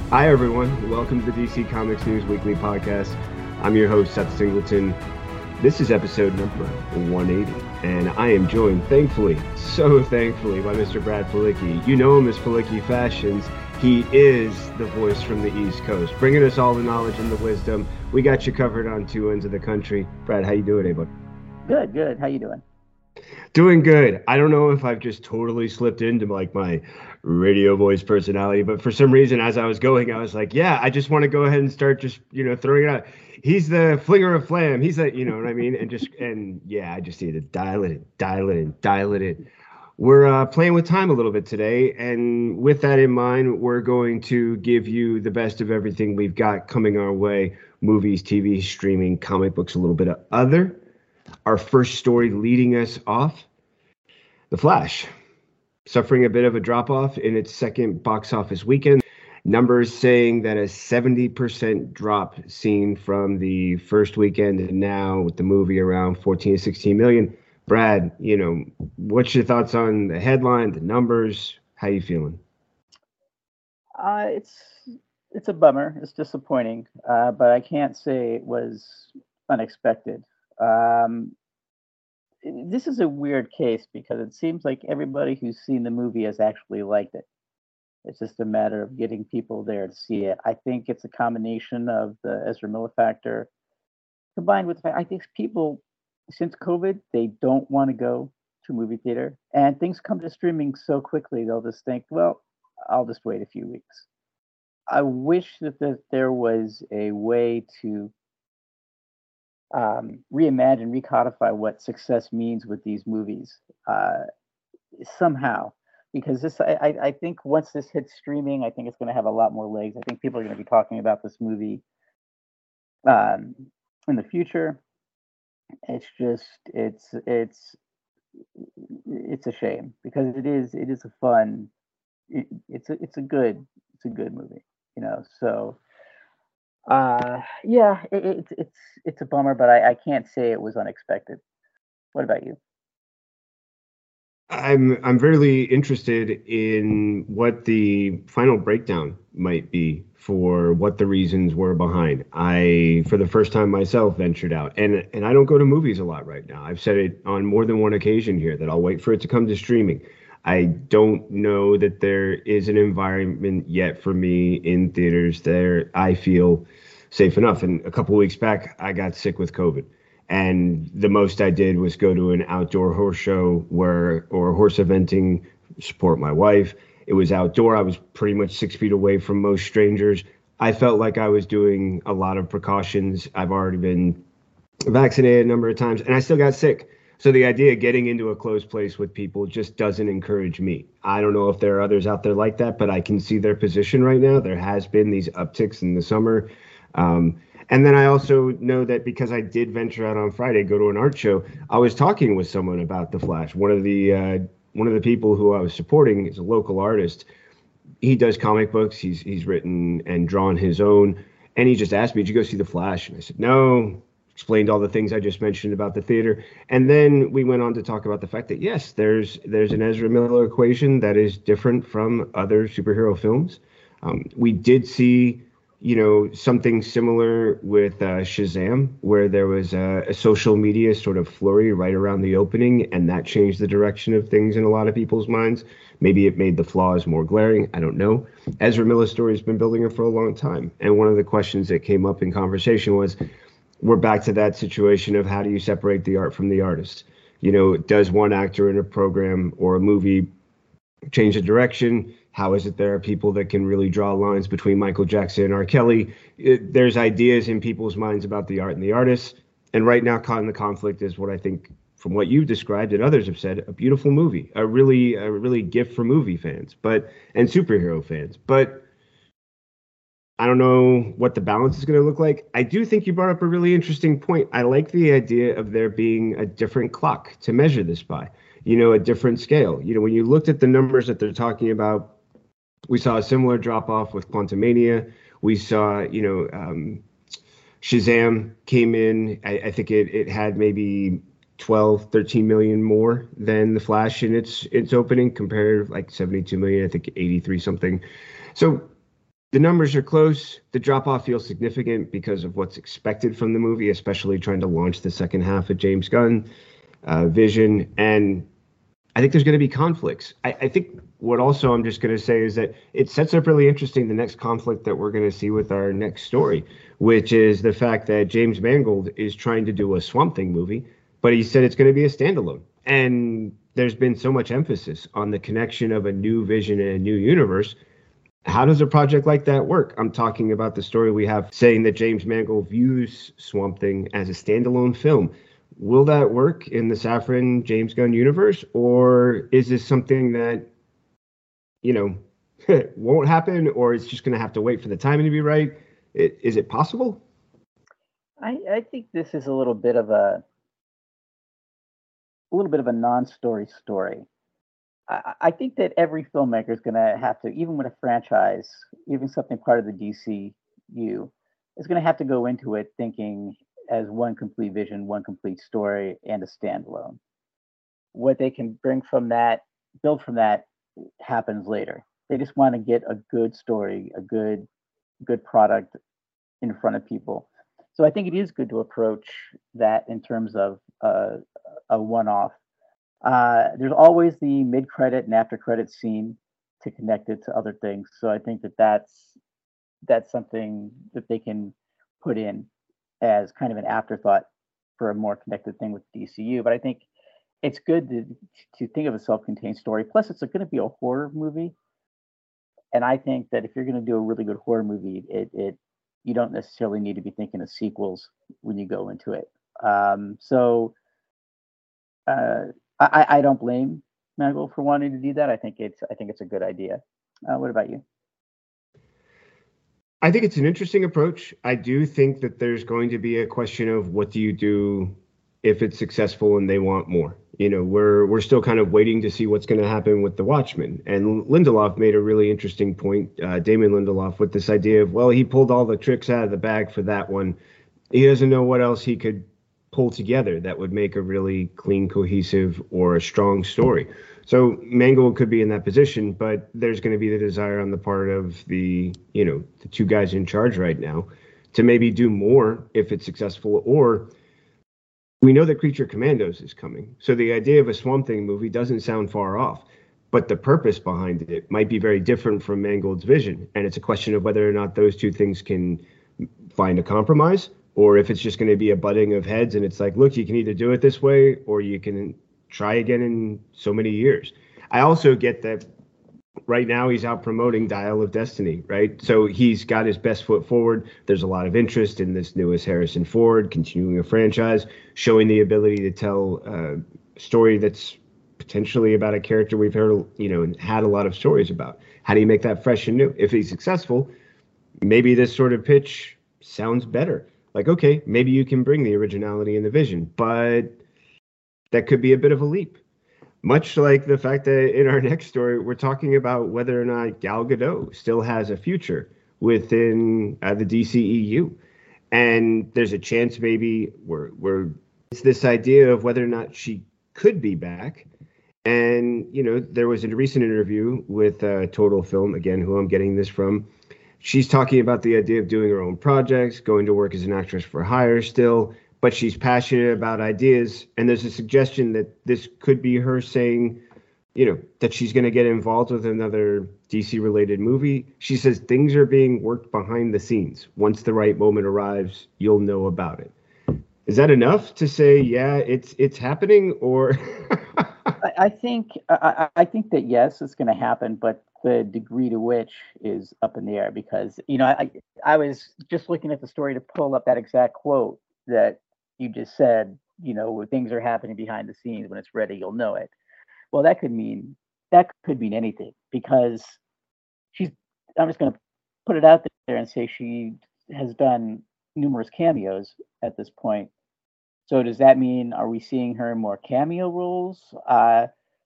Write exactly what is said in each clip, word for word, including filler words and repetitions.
Hi, everyone. Welcome to the D C Comics News Weekly podcast. I'm your host, Seth Singleton. This is episode number one eighty, and I am joined, thankfully, so thankfully, by Mister Brad Felicki. You know him as Felicki Fashions. He is the voice from the East Coast, bringing us all the knowledge and the wisdom. We got you covered on two ends of the country. Brad, how you doing, eh, bud? Good, good. How you doing? Doing good. I don't know if I've just totally slipped into like my radio voice personality, but for some reason, as I was going, I was like, yeah, I just want to go ahead and start just, you know, throwing it out. He's the flinger of flam. He's the, you know what I mean? And just, and yeah, I just need to dial it in, dial it in, dial it in. We're uh, playing with time a little bit today. And with that in mind, we're going to give you the best of everything we've got coming our way: movies, T V, streaming, comic books, a little bit of other. Our first story leading us off: The Flash, suffering a bit of a drop off in its second box office weekend. Numbers saying that a seventy percent drop seen from the first weekend, and now with the movie around fourteen to sixteen million. Brad, you know, what's your thoughts on the headline, the numbers? How you feeling? Uh, it's it's a bummer. It's disappointing, uh, but I can't say it was unexpected. Um, this is a weird case because it seems like everybody who's seen the movie has actually liked it. It's just a matter of getting people there to see it. I think it's a combination of the Ezra Miller factor combined with the fact I think people since COVID they don't want to go to movie theater, and things come to streaming so quickly they'll just think, well, I'll just wait a few weeks. I wish that, that there was a way to um, reimagine, recodify what success means with these movies uh, somehow. Because this, I, I I think once this hits streaming, I think it's going to have a lot more legs. I think people are going to be talking about this movie um, in the future. It's just, it's, it's, it's a shame because it is, it is a fun, it, it's a, it's a good, it's a good movie, you know. So Uh, yeah, it, it's it's it's a bummer, but I, I can't say it was unexpected. What about you? I'm I'm very interested in what the final breakdown might be for what the reasons were behind. I, for the first time myself, ventured out, and and I don't go to movies a lot right now. I've said it on more than one occasion here that I'll wait for it to come to streaming. I don't know that there is an environment yet for me in theaters there I feel safe enough. And a couple weeks back, I got sick with COVID. And the most I did was go to an outdoor horse show where, or horse eventing, support my wife. It was outdoor. I was pretty much six feet away from most strangers. I felt like I was doing a lot of precautions. I've already been vaccinated a number of times, and I still got sick. So the idea of getting into a closed place with people just doesn't encourage me. I don't know if there are others out there like that, but I can see their position right now. There has been these upticks in the summer. Um, and then I also know that because I did venture out on Friday, go to an art show, I was talking with someone about The Flash. One of the uh, one of the people who I was supporting is a local artist. He does comic books. He's he's written and drawn his own. And he just asked me, "Did you go see The Flash?" And I said, "No." Explained all the things I just mentioned about the theater. And then we went on to talk about the fact that yes, there's there's an Ezra Miller equation that is different from other superhero films. Um, we did see, you know, something similar with uh, Shazam, where there was a, a social media sort of flurry right around the opening, and that changed the direction of things in a lot of people's minds. Maybe it made the flaws more glaring. I don't know. Ezra Miller's story has been building it for a long time. And one of the questions that came up in conversation was, we're back to that situation of how do you separate the art from the artist? You know, does one actor in a program or a movie change the direction? How is it there are people that can really draw lines between Michael Jackson and R. Kelly? It, there's ideas in people's minds about the art and the artist. And right now, Caught in the Conflict is what I think, from what you've described and others have said, a beautiful movie, a really, a really gift for movie fans, but and superhero fans. But I don't know what the balance is going to look like. I do think you brought up a really interesting point. I like the idea of there being a different clock to measure this by, you know, a different scale. You know, when you looked at the numbers that they're talking about, we saw a similar drop off with Quantumania. We saw, you know, um, Shazam came in. I, I think it, it had maybe twelve, thirteen million more than The Flash in its its opening, compared like seventy-two million, I think eighty-three something. So The numbers are close. The drop off feels significant because of what's expected from the movie, especially trying to launch the second half of James Gunn uh, vision. And I think there's going to be conflicts. I, I think what also I'm just going to say is that it sets up really interesting the next conflict that we're going to see with our next story, which is the fact that James Mangold is trying to do a Swamp Thing movie, but he said it's going to be a standalone. And there's been so much emphasis on the connection of a new vision and a new universe. How does a project like that work? I'm talking about the story we have saying that James Mangold views Swamp Thing as a standalone film. Will that work in the Safran James Gunn universe, or is this something that, you know, won't happen, or it's just going to have to wait for the timing to be right? It, is it possible? I, I think this is a little bit of a a little bit of a non-story story. I, I think that every filmmaker is going to have to, even with a franchise, even something part of the D C U, is going to have to go into it thinking as one complete vision, one complete story, and a standalone. What they can bring from that, build from that, happens later. They just want to get a good story, a good good product in front of people. So I think it is good to approach that in terms of uh, a one-off. Uh, there's always the mid-credit and after-credit scene to connect it to other things. So I think that that's that's something that they can put in as kind of an afterthought for a more connected thing with D C U. But I think it's good to to think of a self-contained story. Plus, it's going to be a horror movie, and I think that if you're going to do a really good horror movie, it it you don't necessarily need to be thinking of sequels when you go into it. Um, so uh, I, I don't blame Mangold for wanting to do that. I think it's I think it's a good idea. Uh, what about you? I think it's an interesting approach. I do think that there's going to be a question of what do you do if it's successful and they want more. You know, we're we're still kind of waiting to see what's going to happen with The Watchmen. And Lindelof made a really interesting point, uh, Damon Lindelof, with this idea of, well, he pulled all the tricks out of the bag for that one. He doesn't know what else he could pull together that would make a really clean, cohesive, or a strong story. So Mangold could be in that position, but there's going to be the desire on the part of the, you know, the two guys in charge right now to maybe do more if it's successful, or we know that Creature Commandos is coming. So the idea of a Swamp Thing movie doesn't sound far off, but the purpose behind it might be very different from Mangold's vision. And it's a question of whether or not those two things can find a compromise, or if it's just going to be a butting of heads and it's like, look, you can either do it this way or you can try again in so many years. I also get that right now he's out promoting Dial of Destiny, right? So he's got his best foot forward. There's a lot of interest in this newest Harrison Ford, continuing a franchise, showing the ability to tell a story that's potentially about a character we've heard, you know, and had a lot of stories about. How do you make that fresh and new? If he's successful, maybe this sort of pitch sounds better. Like, okay, maybe you can bring the originality and the vision, but that could be a bit of a leap. Much like the fact that in our next story, we're talking about whether or not Gal Gadot still has a future within uh, the D C E U. And there's a chance maybe we're, we're, it's this idea of whether or not she could be back. And, you know, there was a recent interview with uh, Total Film, again, who I'm getting this from. She's talking about the idea of doing her own projects, going to work as an actress for hire still, but she's passionate about ideas. And there's a suggestion that this could be her saying, you know, that she's going to get involved with another D C related movie. She says things are being worked behind the scenes. Once the right moment arrives, you'll know about it. Is that enough to say, yeah, it's it's happening, or? I, I think I, I think that yes, it's going to happen, but the degree to which is up in the air because you know I I was just looking at the story to pull up that exact quote that you just said. You know, things are happening behind the scenes. When it's ready, you'll know it. Well, that could mean that could mean anything because she's. I'm just going to put it out there and say she has done numerous cameos at this point. So does that mean are we seeing her in more cameo roles? Uh,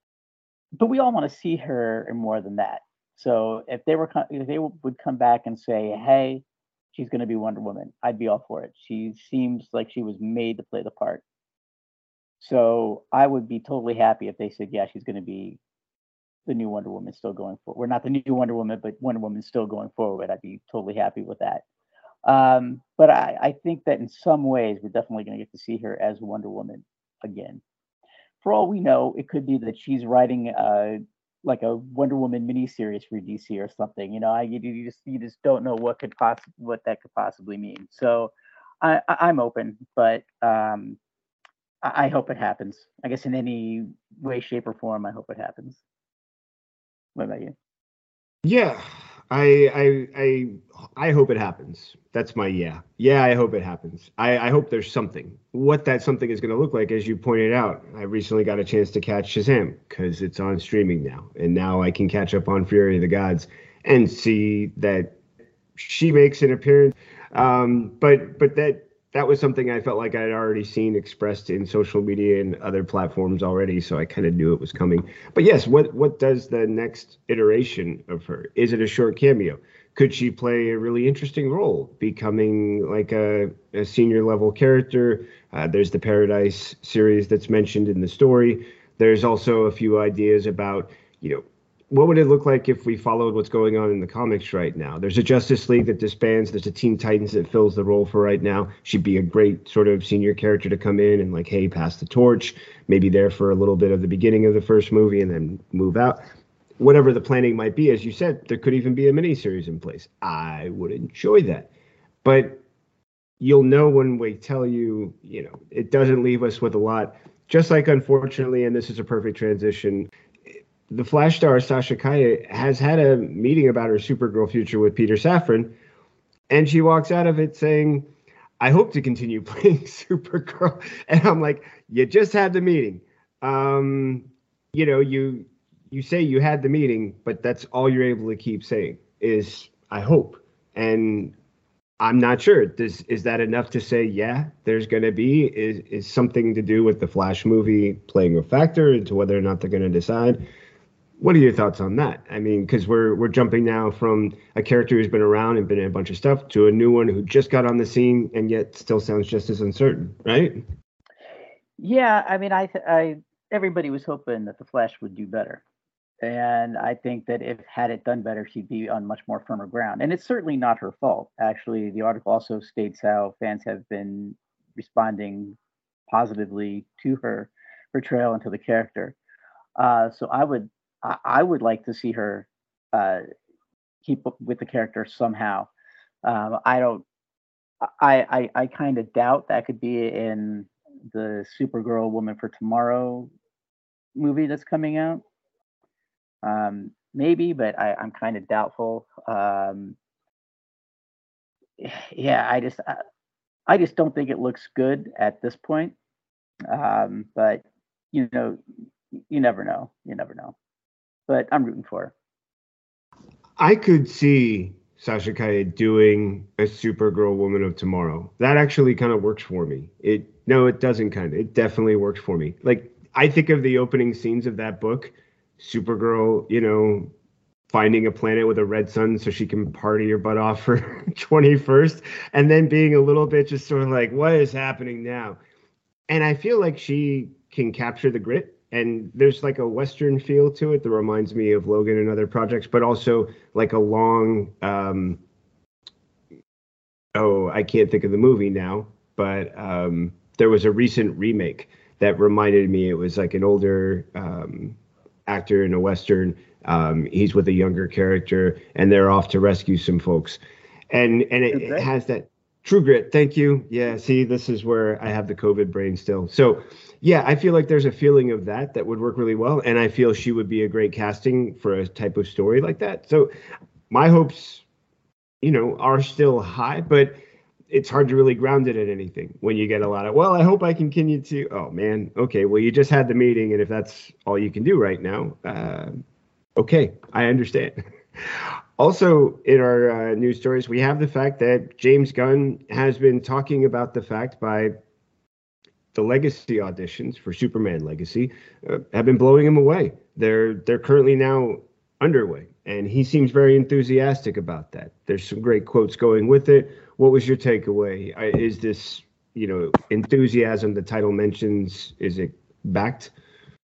but we all want to see her in more than that. So if they were if they would come back and say, "Hey, she's going to be Wonder Woman," I'd be all for it. She seems like she was made to play the part. So I would be totally happy if they said, "Yeah, she's going to be the new Wonder Woman still going forward. We're not the new Wonder Woman, but Wonder Woman's still going forward. I'd be totally happy with that. Um, but I, I think that in some ways we're definitely going to get to see her as Wonder Woman again. For all we know, it could be that she's writing uh, like a Wonder Woman miniseries for D C or something. You know, I you, you just you just don't know what could poss- what that could possibly mean. So I, I, I'm open, but um, I, I hope it happens. I guess in any way, shape, or form, I hope it happens. What about you? Yeah, I I I I hope it happens. That's my yeah. Yeah, I hope it happens. I, I hope there's something. What that something is going to look like, as you pointed out, I recently got a chance to catch Shazam because it's on streaming now, and now I can catch up on Fury of the Gods and see that she makes an appearance. Um, but but that that was something I felt like I'd already seen expressed in social media and other platforms already, so I kind of knew it was coming. But yes, what what does the next iteration of her? Is it a short cameo? Could she play a really interesting role, becoming like a, a senior level character? Uh, there's the Paradise series that's mentioned in the story. There's also a few ideas about, you know, what would it look like if we followed what's going on in the comics right now? There's a Justice League that disbands. There's a Teen Titans that fills the role for right now. She'd be a great sort of senior character to come in and like, hey, pass the torch. Maybe there for a little bit of the beginning of the first movie and then move out. Whatever the planning might be, as you said, there could even be a miniseries in place. I would enjoy that. But you'll know when we tell you, you know, it doesn't leave us with a lot. Just like, unfortunately, and this is a perfect transition, the Flash star Sasha Calle has had a meeting about her Supergirl future with Peter Safran, and she walks out of it saying, I hope to continue playing Supergirl. And I'm like, you just had the meeting. Um, you know, you you say you had the meeting, but that's all you're able to keep saying is, I hope. And I'm not sure. Does, is that enough to say, yeah, there's going to be, is, is something to do with the Flash movie playing a factor into whether or not they're going to decide? What are your thoughts on that? I mean, because we're we're jumping now from a character who's been around and been in a bunch of stuff to a new one who just got on the scene and yet still sounds just as uncertain, right? Yeah, I mean, I, th- I everybody was hoping that the Flash would do better, and I think that if had it done better, she'd be on much more firmer ground. And it's certainly not her fault. Actually, the article also states how fans have been responding positively to her portrayal and to the character. Uh, so I would I, I would like to see her uh, keep up with the character somehow. Um, I don't. I I, I kind of doubt that could be in the Supergirl Woman for Tomorrow movie that's coming out. Um, maybe, but I, I'm kind of doubtful. Um, yeah, I just I, I just don't think it looks good at this point. Um, but you know, you never know. You never know. But I'm rooting for her. I could see Sasha Calle doing a Supergirl Woman of Tomorrow. That actually kind of works for me. It no, it doesn't kind of. It definitely works for me. Like I think of the opening scenes of that book, Supergirl, you know, finding a planet with a red sun so she can party her butt off for twenty-first, and then being a little bit just sort of like, what is happening now? And I feel like she can capture the grit, and there's like a Western feel to it that reminds me of Logan and other projects, but also like a long, um, oh, I can't think of the movie now, but um, there was a recent remake that reminded me. It was like an older um, actor in a Western. Um, he's with a younger character, and they're off to rescue some folks. And and it, it has that True Grit. Thank you. Yeah. See, this is where I have the COVID brain still. So, yeah, I feel like there's a feeling of that that would work really well, and I feel she would be a great casting for a type of story like that. So, my hopes, you know, are still high, but it's hard to really ground it in anything when you get a lot of, well, I hope I can continue to, oh man, okay, well, you just had the meeting, and if that's all you can do right now, uh, okay, I understand. Also, in our uh, news stories, we have the fact that James Gunn has been talking about the fact by the Legacy auditions for Superman Legacy uh, have been blowing him away. They're they're currently now underway, and he seems very enthusiastic about that. There's some great quotes going with it. What was your takeaway? Uh, Is this, you know, enthusiasm the title mentions? Is it backed?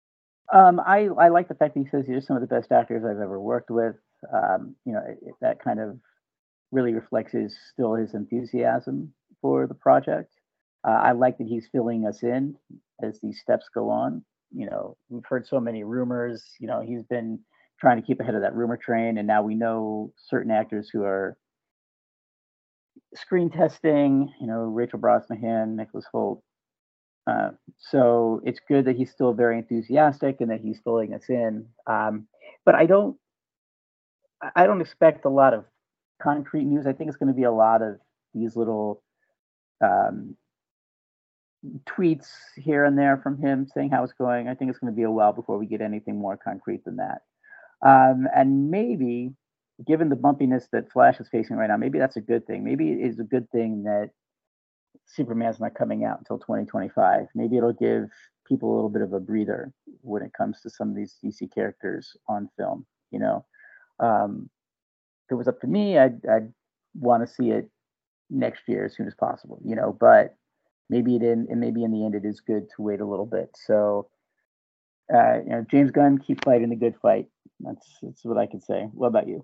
Um, I I like the fact that he says these are some of the best actors I've ever worked with. Um, you know, it, it- that kind of really reflects his still his enthusiasm for the project. Uh, I like that he's filling us in as these steps go on. You know, we've heard so many rumors. You know, he's been trying to keep ahead of that rumor train, and now we know certain actors who are screen testing. You know, Rachel Brosnahan, Nicholas Holt. Uh, so it's good that he's still very enthusiastic and that he's filling us in. Um, but I don't, I I don't expect a lot of concrete news. I think it's going to be a lot of these little um, tweets here and there from him saying how it's going. I think it's going to be a while before we get anything more concrete than that. Um, and maybe, given the bumpiness that Flash is facing right now, maybe that's a good thing. Maybe it is a good thing that Superman's not coming out until twenty twenty-five. Maybe it'll give people a little bit of a breather when it comes to some of these D C characters on film. You know, um, if it was up to me, I'd, I'd want to see it next year as soon as possible. You know, but maybe it in, and maybe in the end, it is good to wait a little bit. So, uh, you know, James Gunn, keep fighting the good fight. That's that's what I can say. What about you?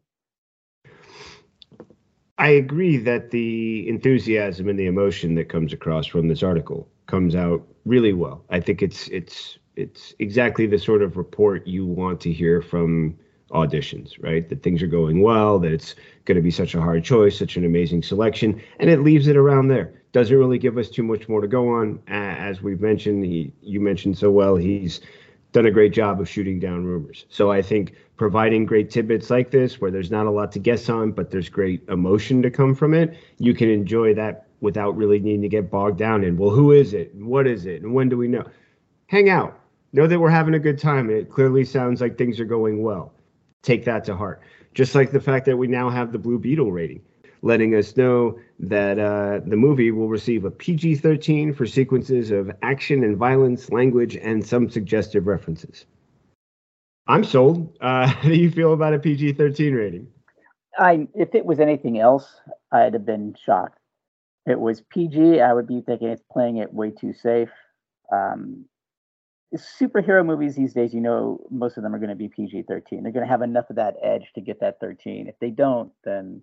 I agree that the enthusiasm and the emotion that comes across from this article comes out really well. I think it's it's it's exactly the sort of report you want to hear from auditions, right? That things are going well, that it's going to be such a hard choice, such an amazing selection, and it leaves it around there. Doesn't really give us too much more to go on. As we've mentioned, he, you mentioned so well, he's done a great job of shooting down rumors. So I think providing great tidbits like this, where there's not a lot to guess on, but there's great emotion to come from it, you can enjoy that without really needing to get bogged down in, well, who is it? And what is it? And when do we know? Hang out. Know that we're having a good time. It clearly sounds like things are going well. Take that to heart. Just like the fact that we now have the Blue Beetle rating, letting us know that uh, the movie will receive a P G thirteen for sequences of action and violence, language, and some suggestive references. I'm sold. Uh, how do you feel about a P G thirteen rating? I if it was anything else, I'd have been shocked. If it was P G, I would be thinking it's playing it way too safe. Um, Superhero movies these days, you know, most of them are going to be P G thirteen. They're going to have enough of that edge to get that thirteen. If they don't, then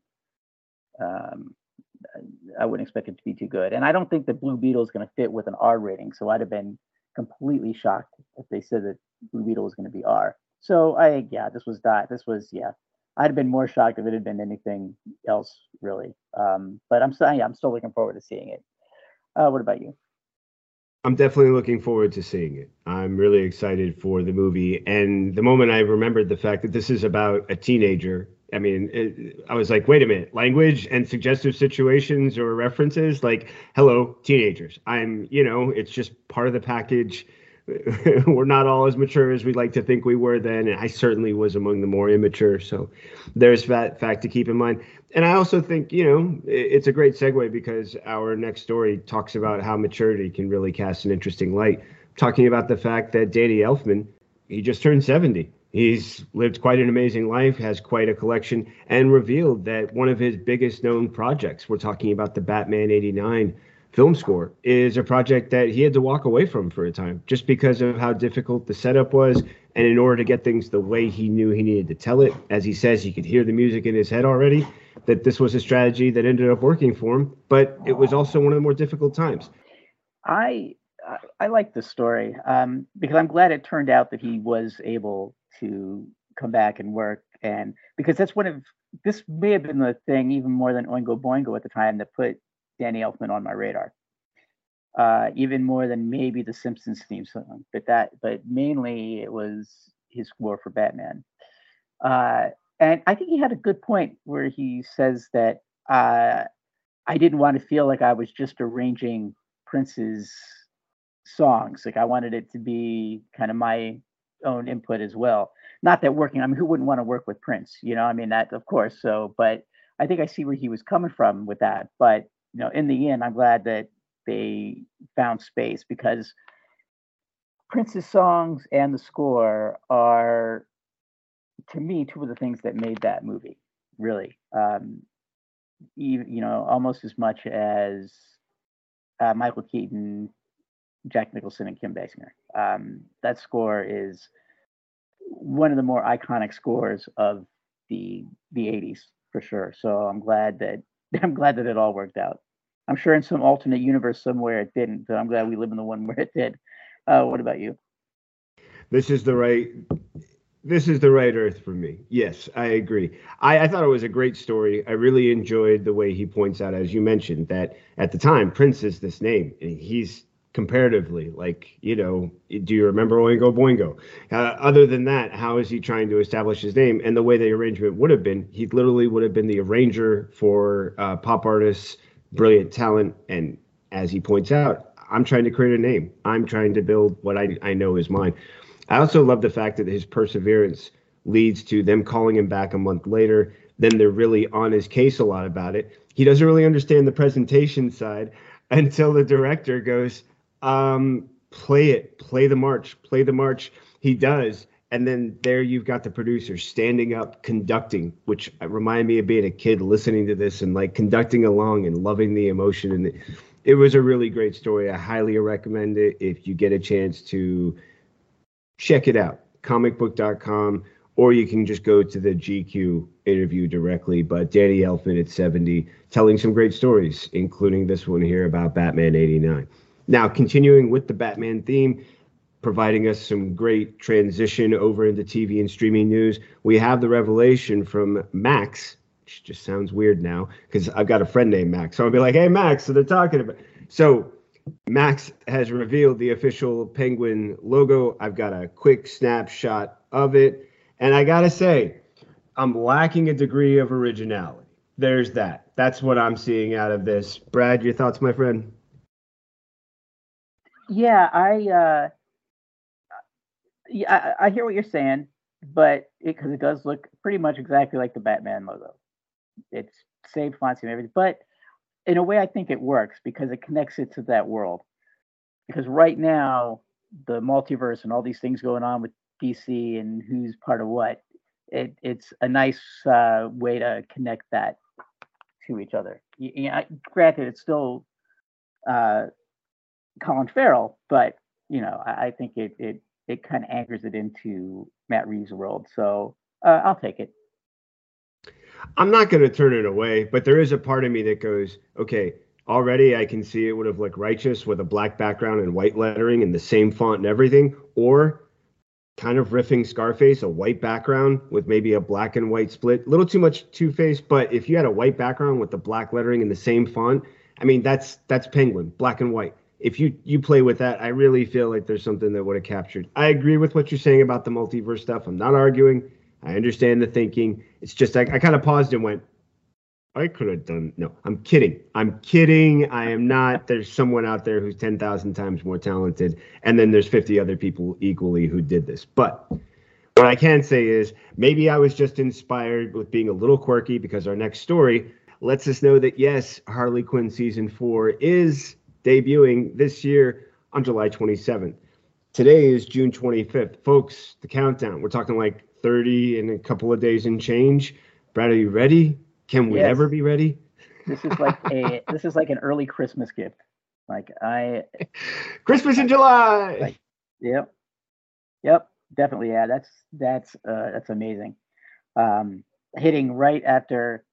um, I wouldn't expect it to be too good. And I don't think that Blue Beetle is going to fit with an R rating. So I'd have been completely shocked if they said that Blue Beetle was going to be R. So I, yeah, this was that. This was, yeah. I'd have been more shocked if it had been anything else, really. Um, but I'm still, yeah, I'm still looking forward to seeing it. Uh, what about you? I'm definitely looking forward to seeing it. I'm really excited for the movie. And the moment I remembered the fact that this is about a teenager, I mean, it, I was like, wait a minute, language and suggestive situations or references, like, hello, teenagers. I'm, you know, it's just part of the package. We're not all as mature as we'd like to think we were then. And I certainly was among the more immature. So there's that fact to keep in mind. And I also think, you know, it's a great segue because our next story talks about how maturity can really cast an interesting light. Talking about the fact that Danny Elfman, he just turned seventy. He's lived quite an amazing life, has quite a collection, and revealed that one of his biggest known projects, we're talking about the Batman eighty-nine film score, is a project that he had to walk away from for a time just because of how difficult the setup was. And in order to get things the way he knew he needed to tell it, as he says, he could hear the music in his head already, that this was a strategy that ended up working for him. But it was also one of the more difficult times. I I, I like this story um, because I'm glad it turned out that he was able to come back and work, and because that's one of this may have been the thing even more than Oingo Boingo at the time that put Danny Elfman on my radar, uh, even more than maybe the Simpsons theme song. But that, but mainly it was his score for Batman. Uh, and I think he had a good point where he says that uh, I didn't want to feel like I was just arranging Prince's songs. Like I wanted it to be kind of my own input as well. Not that working, I mean, who wouldn't want to work with Prince? You know, I mean, that of course. So, but I think I see where he was coming from with that. But, you know, in the end, I'm glad that they found space because Prince's songs and the score are, to me, two of the things that made that movie, really. Um, you, you know, almost as much as uh, Michael Keaton, Jack Nicholson, and Kim Basinger. Um, that score is one of the more iconic scores of the the eighties for sure. So I'm glad that I'm glad that it all worked out. I'm sure in some alternate universe somewhere it didn't, but I'm glad we live in the one where it did. Uh, what about you? This is the right this is the right earth for me. Yes, I agree. I, I thought it was a great story. I really enjoyed the way he points out, as you mentioned, that at the time Prince is this name, and he's comparatively like, you know, do you remember Oingo Boingo? Uh, other than that, how is he trying to establish his name? And the way the arrangement would have been, he literally would have been the arranger for uh, pop artists, brilliant talent, and as he points out, I'm trying to create a name. I'm trying to build what I, I know is mine. I also love the fact that his perseverance leads to them calling him back a month later. Then they're really on his case a lot about it. He doesn't really understand the presentation side until the director goes, um, play it, play the march, play the march. He does. And then there you've got the producer standing up, conducting, which reminded me of being a kid listening to this and like conducting along and loving the emotion. And it, it was a really great story. I highly recommend it if you get a chance to check it out, comic book dot com, or you can just go to the G Q interview directly. But Danny Elfman at seventy, telling some great stories, including this one here about Batman eighty-nine. Now, continuing with the Batman theme, providing us some great transition over into T V and streaming news, we have the revelation from Max, which just sounds weird now because I've got a friend named Max. So I'll be like, hey, Max, so they're talking about. So Max has revealed the official Penguin logo. I've got a quick snapshot of it. And I got to say, I'm lacking a degree of originality. There's that. That's what I'm seeing out of this. Brad, your thoughts, my friend? Yeah, I uh, yeah, I, I hear what you're saying, but because it, it does look pretty much exactly like the Batman logo. It's same fonts and everything, but in a way, I think it works because it connects it to that world. Because right now, the multiverse and all these things going on with D C and who's part of what, it, it's a nice uh, way to connect that to each other. You, you know, granted, it's still uh, Colin Farrell, but you know, I, I think it it it kind of anchors it into Matt Reeves' world. So uh, I'll take it. I'm not going to turn it away, but there is a part of me that goes, okay, already I can see it would have looked righteous with a black background and white lettering and the same font and everything, or kind of riffing Scarface, a white background with maybe a black and white split. A little too much Two-Face, but if you had a white background with the black lettering and the same font, I mean, that's that's Penguin, black and white. If you, you play with that, I really feel like there's something that would have captured. I agree with what you're saying about the multiverse stuff. I'm not arguing. I understand the thinking. It's just I, I kind of paused and went, I could have done. No, I'm kidding. I'm kidding. I am not. There's someone out there who's ten thousand times more talented. And then there's fifty other people equally who did this. But what I can say is maybe I was just inspired with being a little quirky because our next story lets us know that, yes, Harley Quinn season four is debuting this year on July twenty-seventh. Today is June twenty-fifth. Folks, the countdown. We're talking like thirty in a couple of days and change. Brad, are you ready? Can we yes. ever be ready? This is like a this is like an early Christmas gift. Like I Christmas in July. Like, yep. Yep, definitely. Yeah, that's that's uh that's amazing. Um hitting right after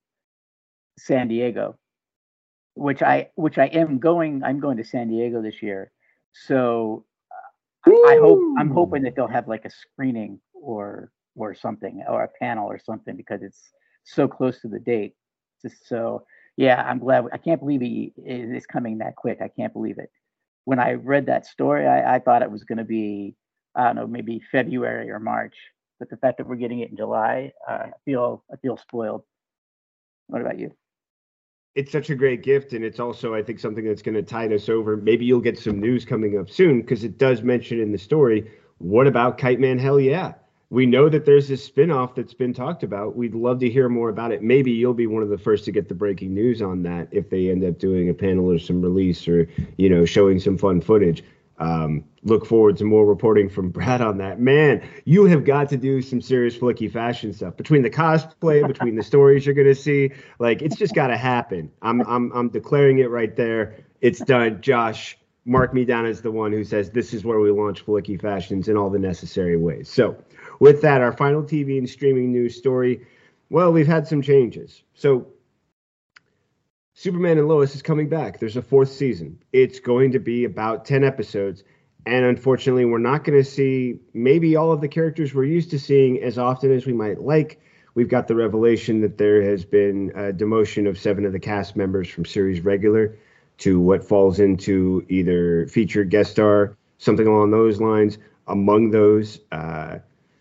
San Diego, which I which I am going I'm going to San Diego this year. So uh, I hope I'm hoping that they'll have like a screening or or something or a panel or something because it's so close to the date. Just so yeah, I'm glad. I can't believe he is coming that quick. I can't believe it. When I read that story, I, I thought it was going to be, I don't know, maybe February or March. But the fact that we're getting it in July, uh, I feel I feel spoiled. What about you? It's such a great gift, and it's also, I think, something that's going to tide us over. Maybe you'll get some news coming up soon because it does mention in the story. What about Kite Man? Hell yeah. We know that there's this spinoff that's been talked about. We'd love to hear more about it. Maybe you'll be one of the first to get the breaking news on that if they end up doing a panel or some release or, you know, showing some fun footage. Um, look forward to more reporting from Brad on that. Man, you have got to do some serious flicky fashion stuff between the cosplay, between the stories you're going to see. Like, it's just got to happen. I'm, I'm, I'm declaring it right there. It's done. Josh, mark me down as the one who says this is where we launch Flicky Fashions in all the necessary ways. So with that, our final T V and streaming news story. Well, we've had some changes. So Superman and Lois is coming back. There's a fourth season. It's going to be about ten episodes. And unfortunately, we're not going to see maybe all of the characters we're used to seeing as often as we might like. We've got the revelation that there has been a demotion of seven of the cast members from series regular to what falls into either featured guest star, something along those lines. Among those, uh,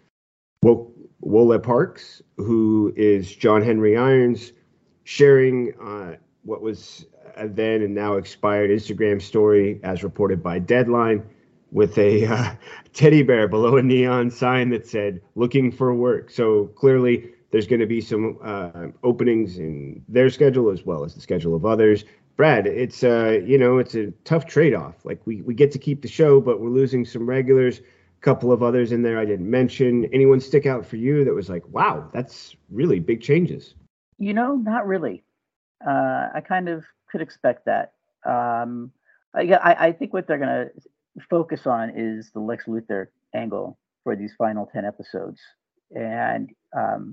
Wola Parks, who is John Henry Irons, sharing uh, what was a then and now expired Instagram story as reported by Deadline, with a uh, teddy bear below a neon sign that said, looking for work. So clearly there's going to be some uh, openings in their schedule as well as the schedule of others. Brad, it's, uh, you know, it's a tough trade-off. Like we, we get to keep the show, but we're losing some regulars, a couple of others in there I didn't mention. Anyone stick out for you that was like, wow, that's really big changes? You know, not really. Uh, I kind of could expect that. Um, I, I think what they're going to focus on is the Lex Luthor angle for these final ten episodes, and um,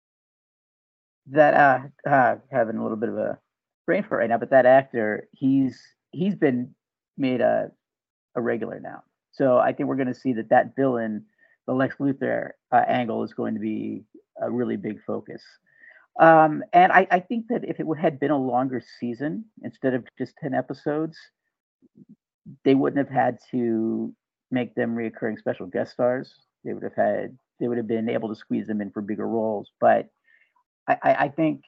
that uh, uh, having a little bit of a brain fart right now, but that actor, he's he's been made a a regular now, so I think we're going to see that that villain, the Lex Luthor uh, angle, is going to be a really big focus. Um, and I, I think that if it had been a longer season instead of just ten episodes, they wouldn't have had to make them reoccurring special guest stars. They would have had, they would have been able to squeeze them in for bigger roles. But I, I, I think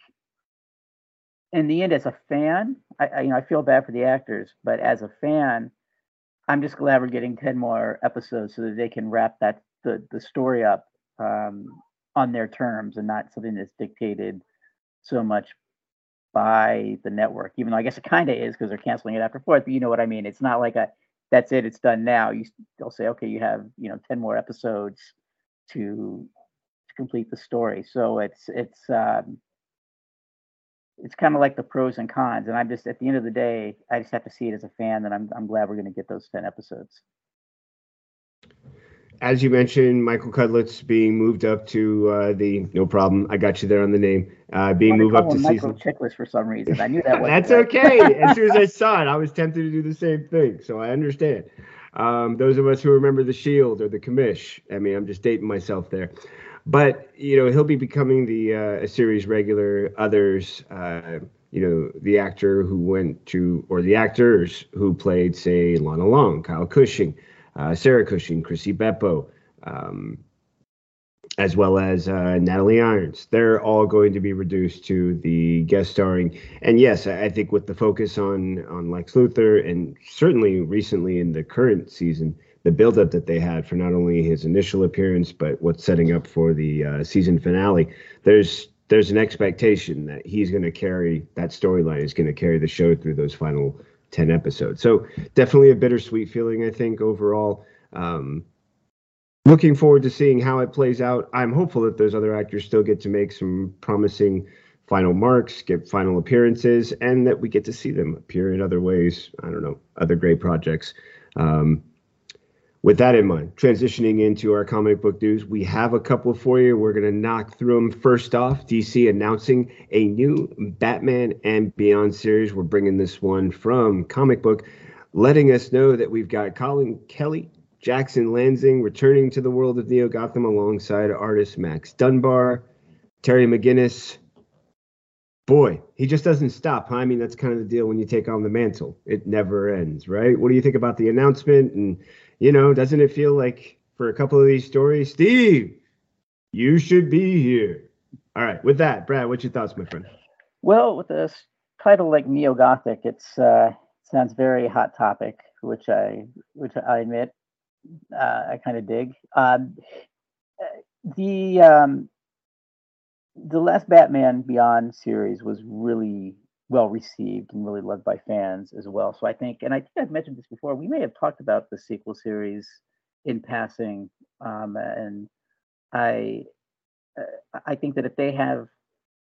in the end, as a fan, I, I, you know, I feel bad for the actors, but as a fan, I'm just glad we're getting ten more episodes so that they can wrap that the, the story up um, on their terms and not something that's dictated so much by the network, even though I guess it kind of is because they're canceling it after fourth, but you know what I mean? It's not like a, that's it, it's done now. You, they'll say, okay, you have, you know, ten more episodes to, to complete the story. So it's, it's, um, it's kind of like the pros and cons. And I'm just, at the end of the day, I just have to see it as a fan, and I'm, I'm glad we're going to get those ten episodes. As you mentioned, Michael Cudlitz being moved up to uh, the, no problem, I got you there on the name, uh, being moved up to Michael season. Chiklis for some reason. I knew that. That's right. okay. As soon as I saw it, I was tempted to do the same thing. So I understand. Um, those of us who remember the Shield or the Commish, I mean, I'm just dating myself there. But, you know, he'll be becoming the uh, a series regular. Others, uh, you know, the actor who went to, or the actors who played, say, Lana Long, Kyle Cushing, uh, Sarah Cushing, Chrissy Beppo, um, as well as uh, Natalie Irons. They're all going to be reduced to the guest starring. And yes, I think with the focus on on Lex Luthor, and certainly recently in the current season, the buildup that they had for not only his initial appearance, but what's setting up for the uh, season finale, there's there's an expectation that he's going to carry that storyline, is going to carry the show through those final ten episodes. So definitely a bittersweet feeling, I think, overall. Um, looking forward to seeing how it plays out. I'm hopeful that those other actors still get to make some promising final marks, get final appearances, and that we get to see them appear in other ways. I don't know, other great projects. Um, with that in mind, transitioning into our comic book news, we have a couple for you. We're going to knock through them. First off, D C announcing a new Batman and Beyond series. We're bringing this one from Comic Book, letting us know that we've got Colin Kelly, Jackson Lansing returning to the world of Neo Gotham alongside artist Max Dunbar, Terry McGinnis. Boy, he just doesn't stop, huh? I mean, that's kind of the deal when you take on the mantle. It never ends, right? What do you think about the announcement? And, you know, doesn't it feel like for a couple of these stories, Steve, you should be here? All right, with that, Brad, what's your thoughts, my friend? Well, with a title like Neo Gothic, it's uh, sounds very Hot Topic, which I which I admit uh, I kind of dig. Um, the um, the last Batman Beyond series was really well received and really loved by fans as well. So I think, and I think I've mentioned this before, we may have talked about the sequel series in passing, um, and I uh, I think that if they have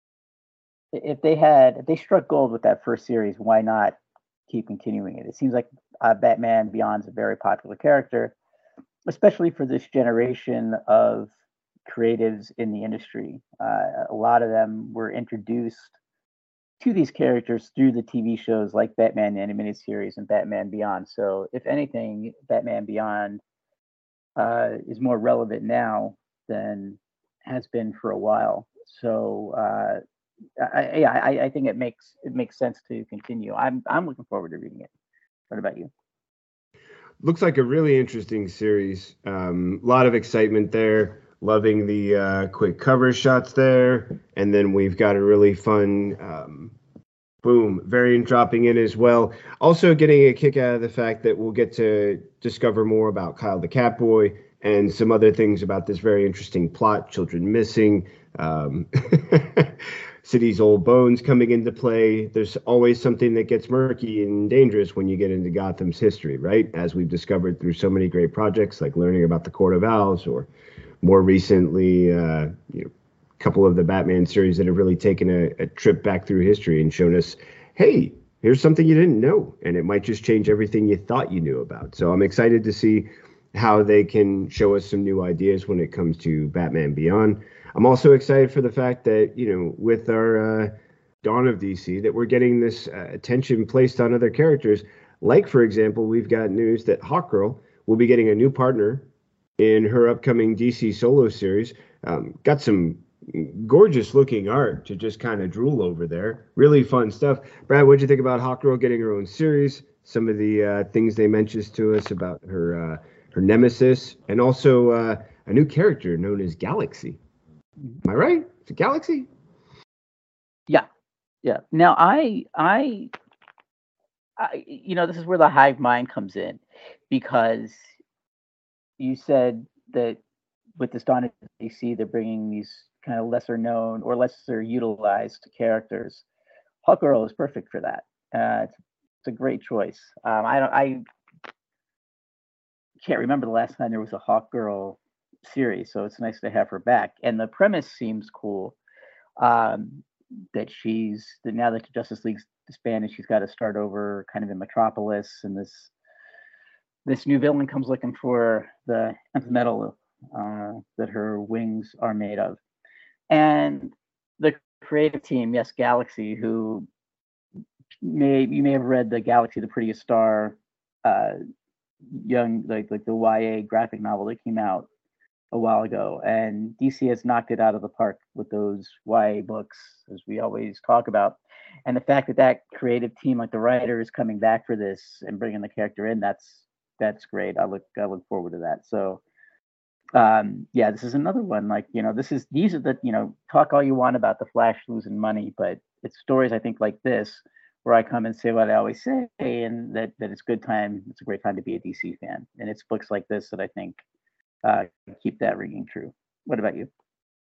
if they had if they struck gold with that first series, why not keep continuing it? It seems like uh, Batman Beyond's a very popular character, especially for this generation of creatives in the industry. Uh, a lot of them were introduced to these characters through the T V shows like Batman the Animated Series and Batman Beyond. So, if anything, Batman Beyond uh, is more relevant now than has been for a while. So, uh, I, yeah, I, I think it makes it makes sense to continue. I'm I'm looking forward to reading it. What about you? Looks like a really interesting series. A um, lot of excitement there. Loving the uh, quick cover shots there. And then we've got a really fun um, boom variant dropping in as well. Also getting a kick out of the fact that we'll get to discover more about Kyle the Catboy and some other things about this very interesting plot, children missing, um, City's old bones coming into play. There's always something that gets murky and dangerous when you get into Gotham's history, right? As we've discovered through so many great projects, like learning about the Court of Owls, or more recently, uh, you know, a couple of the Batman series that have really taken a, a trip back through history and shown us, hey, here's something you didn't know, and it might just change everything you thought you knew about. So I'm excited to see how they can show us some new ideas when it comes to Batman Beyond. I'm also excited for the fact that, you know, with our uh, Dawn of D C, that we're getting this uh, attention placed on other characters. Like, for example, we've got news that Hawkgirl will be getting a new partner in her upcoming D C solo series. Um, got some gorgeous looking art to just kind of drool over there. Really fun stuff. Brad, what'd you think about Hawkgirl getting her own series? Some of the uh, things they mentioned to us about her uh, her nemesis, and also uh, a new character known as Galaxy. Am I right? It's a Galaxy? Yeah, yeah. Now, I, I, I, you know, this is where the hive mind comes in, because you said that with this Dawn of D C, they're bringing these kind of lesser known or lesser utilized characters. Hawkgirl is perfect for that. Uh, it's, it's a great choice. Um, I don't, I can't remember the last time there was a Hawkgirl series, so it's nice to have her back. And the premise seems cool. Um, that she's that now that the Justice League's disbanded, she's got to start over, kind of in Metropolis, and this this new villain comes looking for the nth metal uh, that her wings are made of. And the creative team, yes, Galaxy, who may you may have read the Galaxy, the Prettiest Star, uh, young like like the Y A graphic novel that came out a while ago, and D C has knocked it out of the park with those Y A books, as we always talk about. And the fact that that creative team, like the writer, is coming back for this and bringing the character in, that's that's great. I look I look forward to that. So, um, yeah, this is another one. Like, you know, this is these are the, you know, talk all you want about the Flash losing money, but it's stories I think like this where I come and say what I always say, and that that it's good time. It's a great time to be a D C fan, and it's books like this that I think uh, keep that ringing true. What about you?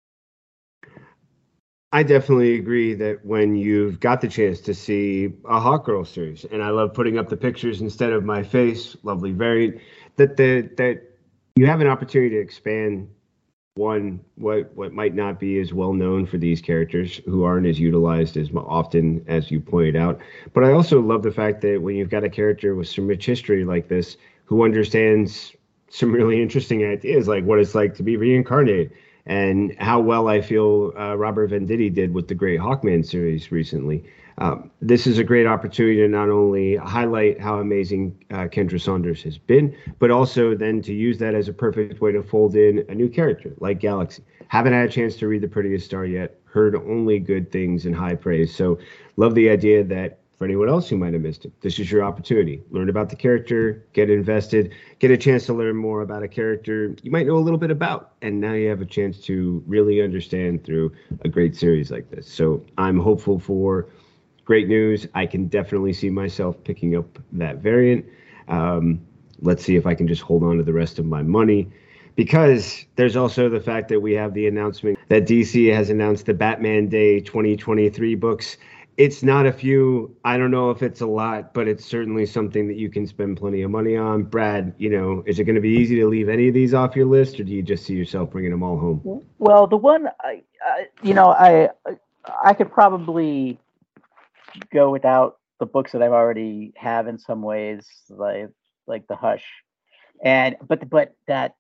I definitely agree that when you've got the chance to see a Hawkgirl series, and I love putting up the pictures instead of my face, lovely variant, that the that you have an opportunity to expand one what what might not be as well known for these characters who aren't as utilized as often as you pointed out. But I also love the fact that when you've got a character with some rich history like this who understands some really interesting ideas, like what it's like to be reincarnated, and how well I feel uh, Robert Venditti did with the Great Hawkman series recently. Um, this is a great opportunity to not only highlight how amazing uh, Kendra Saunders has been, but also then to use that as a perfect way to fold in a new character like Galaxy. Haven't had a chance to read The Prettiest Star yet, heard only good things and high praise. So love the idea that for anyone else who might have missed it, this is your opportunity. Learn about the character, get invested, get a chance to learn more about a character you might know a little bit about. And now you have a chance to really understand through a great series like this. So I'm hopeful for great news. I can definitely see myself picking up that variant. Um, let's see if I can just hold on to the rest of my money. Because there's also the fact that we have the announcement that D C has announced the Batman Day twenty twenty-three books. It's not a few. I don't know if it's a lot, but it's certainly something that you can spend plenty of money on. Brad, you know, is it going to be easy to leave any of these off your list, or do you just see yourself bringing them all home? Well, the one, I, I, you know, I I could probably go without the books that I've already have in some ways, like like the Hush, and but but that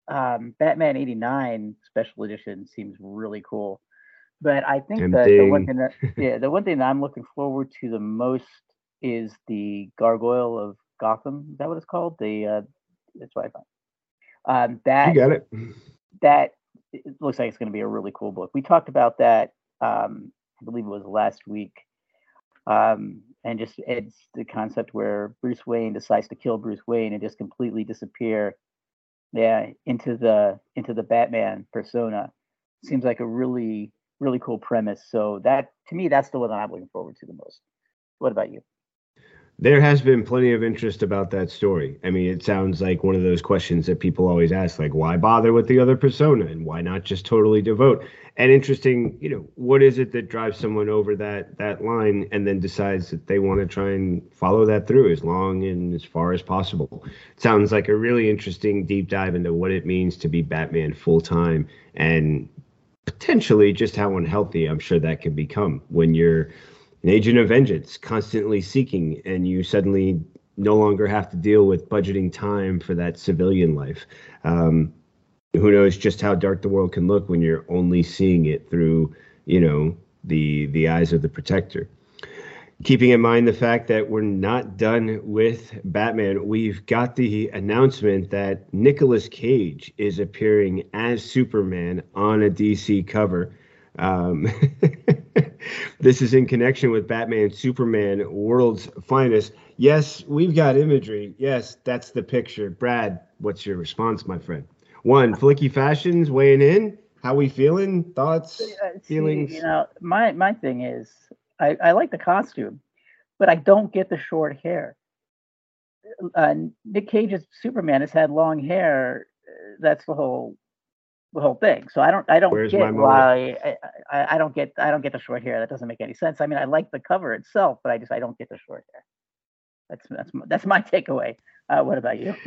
um, Batman eighty-nine Special Edition seems really cool. But I think that the one Tempting. thing that yeah, the one thing that I'm looking forward to the most is the Gargoyle of Gotham. Is that what it's called? The uh, that's what I thought. Um, You that got it. that it looks like it's going to be a really cool book. We talked about that. Um, I believe it was last week. Um, and just it's the concept where Bruce Wayne decides to kill Bruce Wayne and just completely disappear, yeah, into the into the Batman persona. Seems like a really really cool premise. So that to me, that's the one that I'm looking forward to the most. What about you? There has been plenty of interest about that story. I mean, it sounds like one of those questions that people always ask, like, why bother with the other persona and why not just totally devote? And interesting, you know, what is it that drives someone over that that line and then decides that they want to try and follow that through as long and as far as possible? It sounds like a really interesting deep dive into what it means to be Batman full time and potentially just how unhealthy I'm sure that can become when you're an agent of vengeance, constantly seeking, and you suddenly no longer have to deal with budgeting time for that civilian life. Um, who knows just how dark the world can look when you're only seeing it through, you know, the the eyes of the protector. Keeping in mind the fact that we're not done with Batman, we've got the announcement that Nicolas Cage is appearing as Superman on a D C cover. Um, this is in connection with Batman Superman World's Finest. Yes, we've got imagery. Yes, that's the picture. Brad, what's your response, my friend? One, Flicky Fashions weighing in. How we feeling? Thoughts, Uh, See, you feelings? know, my my thing is, I I like the costume, but I don't get the short hair. Uh, Nick Cage's Superman has had long hair. uh, That's the whole the whole thing. So I don't I don't Where's my get mullet? why I, I, I don't get I don't get the short hair. That doesn't make any sense. I mean, I like the cover itself, but I just I don't get the short hair. That's that's my, that's my takeaway. Uh, what about you?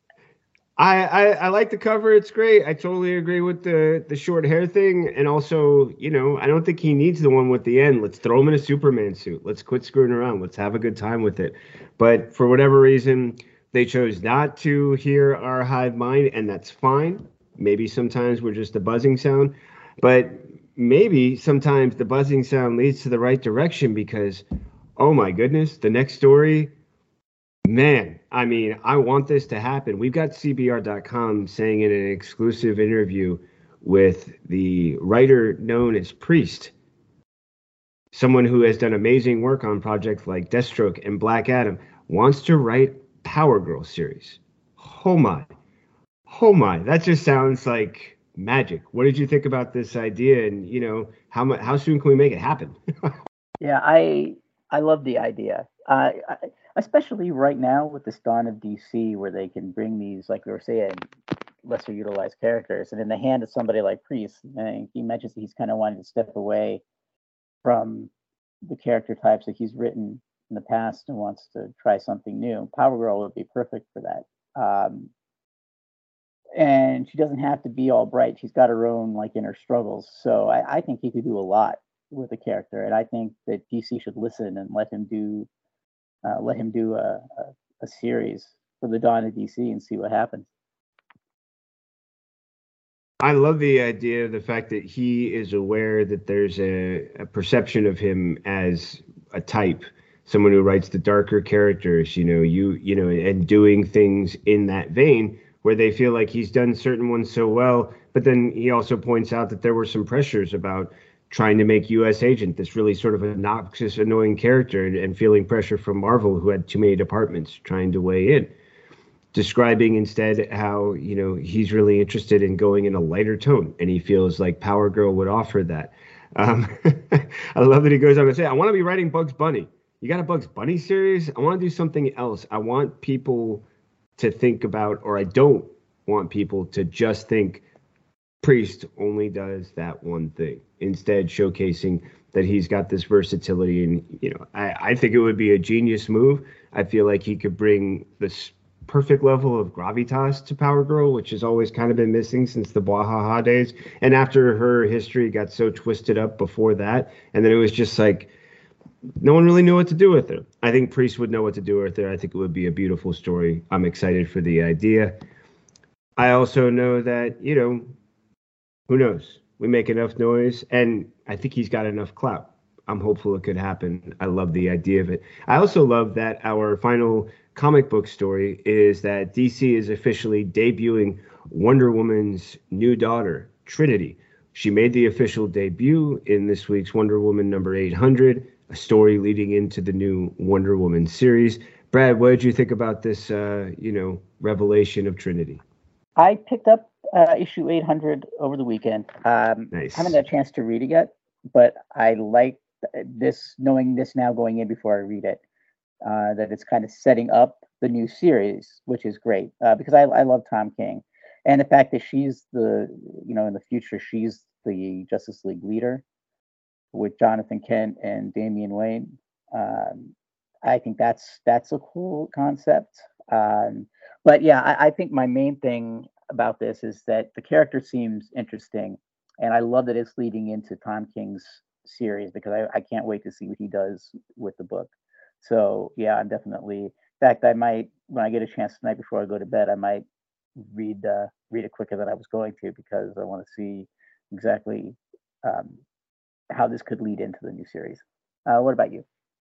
I, I I like the cover. It's great. I totally agree with the the short hair thing, and also, you know, I don't think he needs the one with the end. Let's throw him in a Superman suit. Let's quit screwing around. Let's have a good time with it. But for whatever reason, they chose not to hear our hive mind, and that's fine. Maybe sometimes we're just a buzzing sound, but maybe sometimes the buzzing sound leads to the right direction because, oh my goodness, the next story. Man, I mean, I want this to happen. We've got C B R dot com saying in an exclusive interview with the writer known as Priest, someone who has done amazing work on projects like Deathstroke and Black Adam, wants to write Power Girl series. Oh my, oh my, that just sounds like magic. What did you think about this idea? And you know, how much, how soon can we make it happen? Yeah, I I love the idea. Uh, I, especially right now with this dawn of D C, where they can bring these, like we were saying, lesser utilized characters, and in the hand of somebody like Priest, and he mentions that he's kind of wanting to step away from the character types that he's written in the past and wants to try something new. Power Girl would be perfect for that. Um, and she doesn't have to be all bright. She's got her own like inner struggles. So I, I think he could do a lot with the character, and I think that D C should listen and let him do uh, let him do a, a, a series for the dawn of D C and see what happens. I love the idea of the fact that he is aware that there's a, a perception of him as a type, someone who writes the darker characters, you know, you you know, and doing things in that vein where they feel like he's done certain ones so well. But then he also points out that there were some pressures about trying to make U S Agent this really sort of obnoxious, annoying character, and, and feeling pressure from Marvel, who had too many departments trying to weigh in, describing instead how, you know, he's really interested in going in a lighter tone and he feels like Power Girl would offer that. um, I love that he goes on to say, I want to be writing Bugs Bunny. You got a Bugs Bunny series? I want to do something else. I want people to think about, or I don't want people to just think Priest only does that one thing, instead showcasing that he's got this versatility. And you know, I, I think it would be a genius move. I feel like he could bring this perfect level of gravitas to Power Girl, which has always kind of been missing since the Bwahaha days. And after her history got so twisted up before that, and then it was just like no one really knew what to do with her. I think Priest would know what to do with her. I think it would be a beautiful story. I'm excited for the idea. I also know that, you know, who knows? We make enough noise, and I think he's got enough clout. I'm hopeful it could happen. I love the idea of it. I also love that our final comic book story is that D C is officially debuting Wonder Woman's new daughter, Trinity. She made the official debut in this week's Wonder Woman number eight hundred, a story leading into the new Wonder Woman series. Brad, what did you think about this, uh, you know, revelation of Trinity? I picked up uh, issue eight hundred over the weekend. Um, haven't Nice. had a chance to read it yet, but I like this, knowing this now going in before I read it, uh, that it's kind of setting up the new series, which is great uh, because I, I love Tom King. And the fact that she's the, you know, in the future, she's the Justice League leader with Jonathan Kent and Damian Wayne. Um, I think that's that's a cool concept. Um, but yeah, I, I think my main thing about this is that the character seems interesting, and I love that it's leading into Tom King's series because I, I can't wait to see what he does with the book. So yeah, I'm definitely. In fact, I might when I get a chance tonight before I go to bed, I might read uh, read it quicker than I was going to because I want to see exactly um, how this could lead into the new series. Uh, what about you?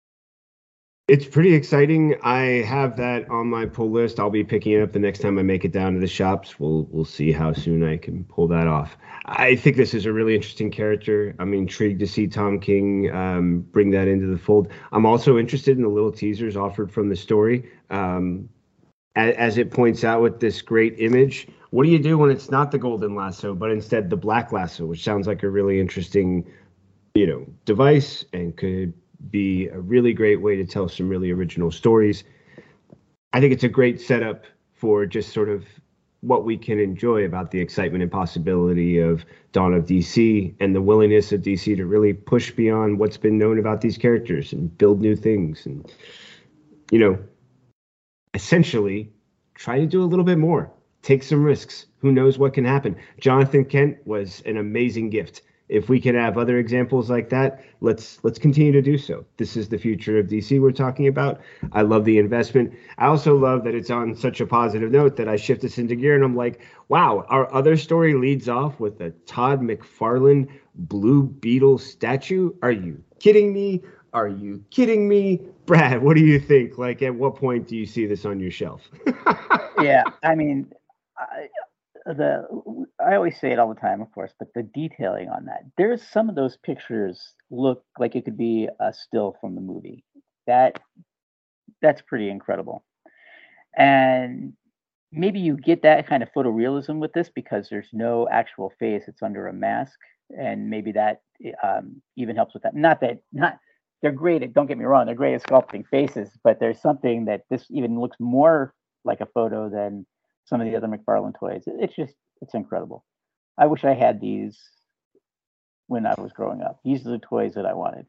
It's pretty exciting. I have that on my pull list. I'll be picking it up the next time I make it down to the shops. We'll we'll see how soon I can pull that off. I think this is a really interesting character. I'm intrigued to see Tom King um, bring that into the fold. I'm also interested in the little teasers offered from the story. Um, as, as it points out with this great image, what do you do when it's not the golden lasso, but instead the black lasso, which sounds like a really interesting, you know, device and could be a really great way to tell some really original stories. I think it's a great setup for just sort of what we can enjoy about the excitement and possibility of Dawn of D C and the willingness of D C to really push beyond what's been known about these characters and build new things and, you know, essentially try to do a little bit more, take some risks. Who knows what can happen? Jonathan Kent was an amazing gift. If we can have other examples like that, let's let's continue to do so. This is the future of D C we're talking about. I love the investment. I also love that it's on such a positive note that I shift this into gear and I'm like, wow, our other story leads off with a Todd McFarlane Blue Beetle statue. Are you kidding me? Are you kidding me? Brad, what do you think? Like, at what point do you see this on your shelf? Yeah, I mean, I, the I always say it all the time, of course, but the detailing on that. There's some of those pictures look like it could be a still from the movie. That that's pretty incredible. And maybe you get that kind of photorealism with this because there's no actual face; it's under a mask, and maybe that um, even helps with that. Not that not they're great at, don't get me wrong, they're great at sculpting faces, but there's something that this even looks more like a photo than some of the other McFarlane toys. It- It's just it's incredible. I wish I had these when I was growing up. These are the toys that I wanted.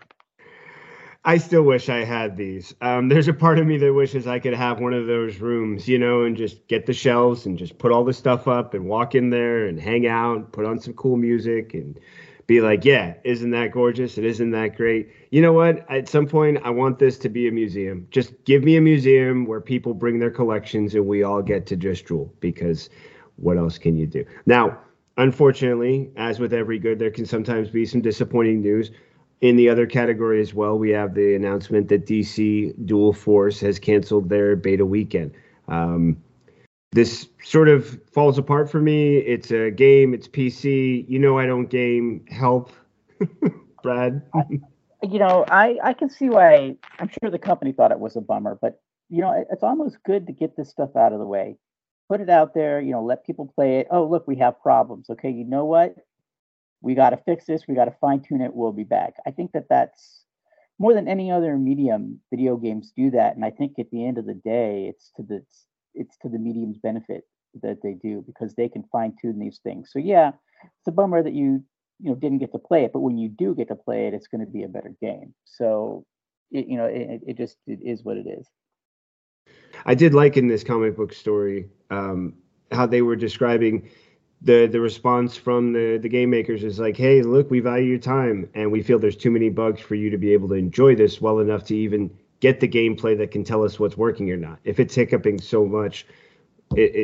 I still wish I had these. Um, there's a part of me that wishes I could have one of those rooms, you know, and just get the shelves and just put all the stuff up and walk in there and hang out, put on some cool music and be like, yeah, isn't that gorgeous? And isn't that great? You know what? At some point, I want this to be a museum. Just give me a museum where people bring their collections and we all get to just drool because what else can you do? Now, unfortunately, as with every good, there can sometimes be some disappointing news. In the other category as well, we have the announcement that D C Dual Force has canceled their beta weekend. Um, this sort of falls apart for me. It's a game, it's P C. You know, I don't game. Help, Brad. You know, I I can see why. I'm sure the company thought it was a bummer, but you know, it- it's almost good to get this stuff out of the way. Put it out there, you know, let people play it. Oh, look, we have problems. Okay, you know what? We got to fix this. We got to fine tune it. We'll be back. I think that that's more than any other medium. Video games do that, and I think at the end of the day, it's to the it's to the medium's benefit that they do because they can fine tune these things. So yeah, it's a bummer that you you know didn't get to play it, but when you do get to play it, it's going to be a better game. So it, you know, it, it just it is what it is. I did like in this comic book story um, how they were describing the the response from the the game makers is like, hey, look, we value your time, and we feel there's too many bugs for you to be able to enjoy this well enough to even get the gameplay that can tell us what's working or not. If it's hiccuping so much, it, it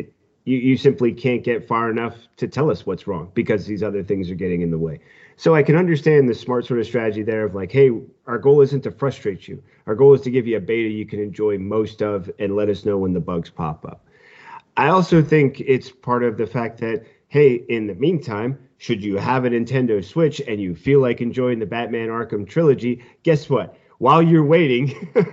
You, you simply can't get far enough to tell us what's wrong because these other things are getting in the way. So I can understand the smart sort of strategy there of like, hey, our goal isn't to frustrate you. Our goal is to give you a beta you can enjoy most of and let us know when the bugs pop up. I also think it's part of the fact that, hey, in the meantime, should you have a Nintendo Switch and you feel like enjoying the Batman Arkham trilogy, guess what? While you're waiting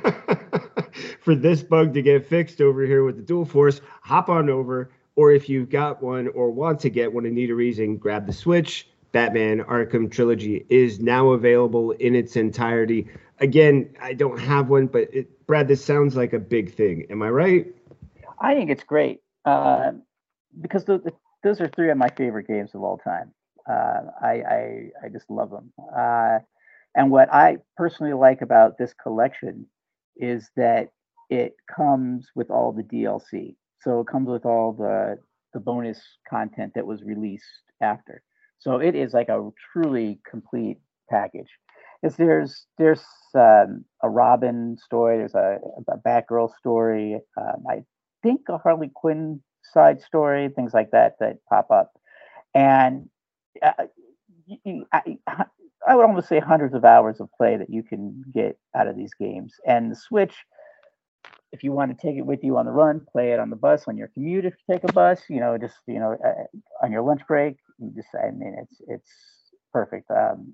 for this bug to get fixed over here with the Dual Force, hop on over. Or if you've got one or want to get one and need a reason, grab the Switch. Batman Arkham Trilogy is now available in its entirety. Again, I don't have one, but it, Brad, this sounds like a big thing. Am I right? I think it's great uh, because the, the, those are three of my favorite games of all time. Uh, I, I I just love them. Uh, and what I personally like about this collection is that it comes with all the D L C. So it comes with all the the bonus content that was released after. So it is like a truly complete package. Because there's there's um, a Robin story, there's a, a Batgirl story, um, I think a Harley Quinn side story, things like that that pop up, and uh, you, I, I would almost say hundreds of hours of play that you can get out of these games. And the Switch, if you want to take it with you on the run, play it on the bus, on your commute. If you take a bus, you know, just you know, uh, on your lunch break, you just, I mean, it's it's perfect. Um,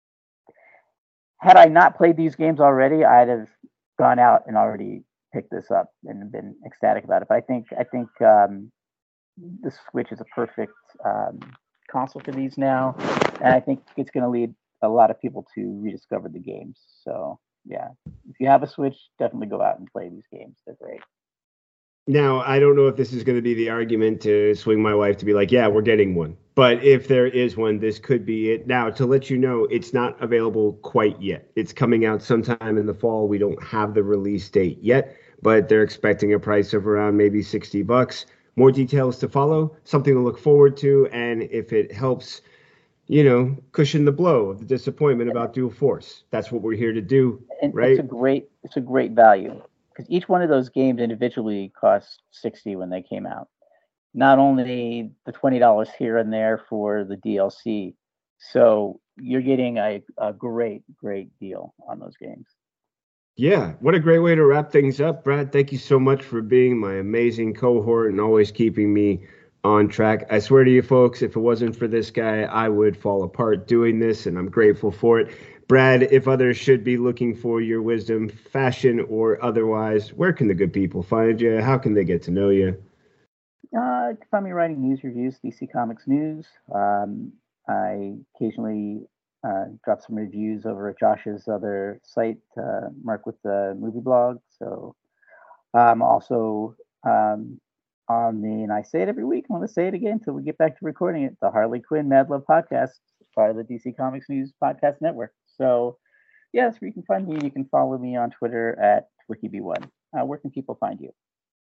had I not played these games already, I'd have gone out and already picked this up and been ecstatic about it. But I think I think um, the Switch is a perfect um, console for these now, and I think it's going to lead a lot of people to rediscover the games. So yeah, if you have a Switch, definitely go out and play these games. They're great. Now, I don't know if this is going to be the argument to swing my wife to be like, yeah, we're getting one. But if there is one, this could be it. Now, to let you know, it's not available quite yet. It's coming out sometime in the fall. We don't have the release date yet, but they're expecting a price of around maybe sixty bucks. More details to follow, something to look forward to. And if it helps, you know, cushion the blow of the disappointment about Dual Force, that's what we're here to do, And right? it's a great it's a great value because each one of those games individually cost sixty when they came out. Not only the twenty dollars here and there for the D L C, so you're getting a, a great great deal on those games. Yeah, what a great way to wrap things up, Brad. Thank you so much for being my amazing cohort and always keeping me on track. I swear to you folks, if it wasn't for this guy, I would fall apart doing this, and I'm grateful for it. Brad, if others should be looking for your wisdom, fashion or otherwise, where can the good people find you? How can they get to know you? Uh, you can find me writing news reviews, D C Comics News. Um, I occasionally uh, drop some reviews over at Josh's other site, uh, Mark with the Movie Blog. So I'm also um, on the, and I say it every week, I'm going to say it again until we get back to recording it, the Harley Quinn Mad Love Podcast, part of the D C Comics News Podcast Network. So, yes, you can find me. You can follow me on Twitter at Wiki B one. Uh, where can people find you?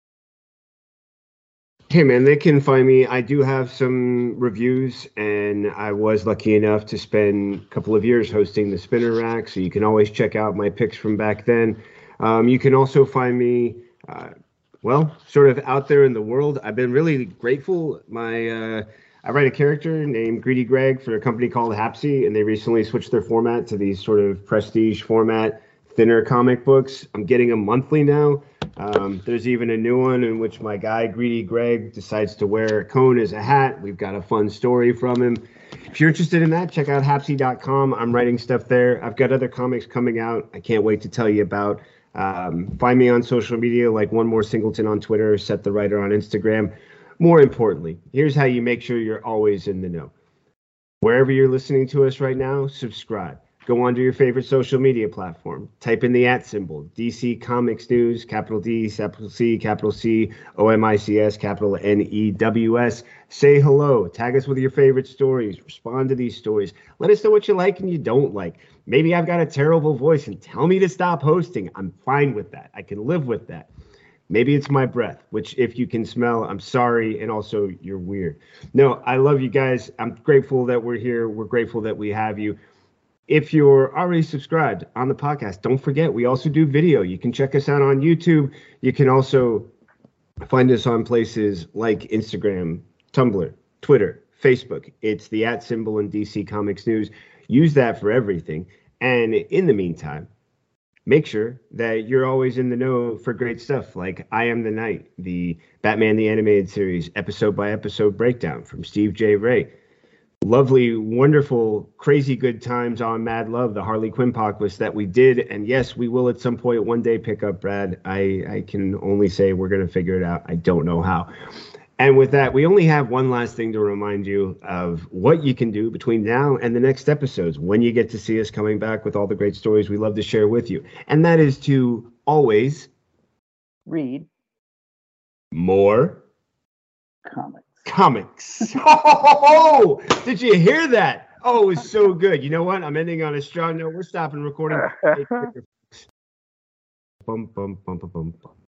Hey man, they can find me. I do have some reviews, and I was lucky enough to spend a couple of years hosting the Spinner Rack, so you can always check out my picks from back then. Um, you can also find me, uh, well, sort of out there in the world. I've been really grateful. My uh, I write a character named Greedy Greg for a company called Hapsy, and they recently switched their format to these sort of prestige format, thinner comic books. I'm getting them monthly now. Um, there's even a new one in which my guy, Greedy Greg, decides to wear a cone as a hat. We've got a fun story from him. If you're interested in that, check out hapsy dot com. I'm writing stuff there. I've got other comics coming out I can't wait to tell you about. Um, find me on social media like One More Singleton on Twitter, Set the Writer on Instagram. More importantly, here's how you make sure you're always in the know. Wherever you're listening to us right now, subscribe. Go onto your favorite social media platform. Type in the at symbol, D C Comics News, capital D, capital C, capital C, O M I C S, capital N E W S. Say hello. Tag us with your favorite stories. Respond to these stories. Let us know what you like and you don't like. Maybe I've got a terrible voice and tell me to stop hosting. I'm fine with that. I can live with that. Maybe it's my breath, which if you can smell, I'm sorry. And also, you're weird. No, I love you guys. I'm grateful that we're here. We're grateful that we have you. If you're already subscribed on the podcast, don't forget, we also do video. You can check us out on YouTube. You can also Find us on places like Instagram, Tumblr, Twitter, Facebook. It's the at symbol in D C Comics News. Use that for everything. And in the meantime, make sure that you're always in the know for great stuff like I Am the Night, the Batman the Animated Series episode by episode breakdown from Steve J. Ray. Lovely, wonderful, crazy good times on Mad Love, the Harley Quinn podcast that we did. And yes, we will at some point one day pick up Brad. I, I can only say we're going to figure it out. I don't know how. And with that, we only have one last thing to remind you of what you can do between now and the next episodes when you get to see us coming back with all the great stories we love to share with you. And that is to always read more comics. Comics. Oh, did you hear that? Oh, it was so good. You know what? I'm ending on a strong note. We're stopping recording. Bum, bum, bum, bum, bum, bum.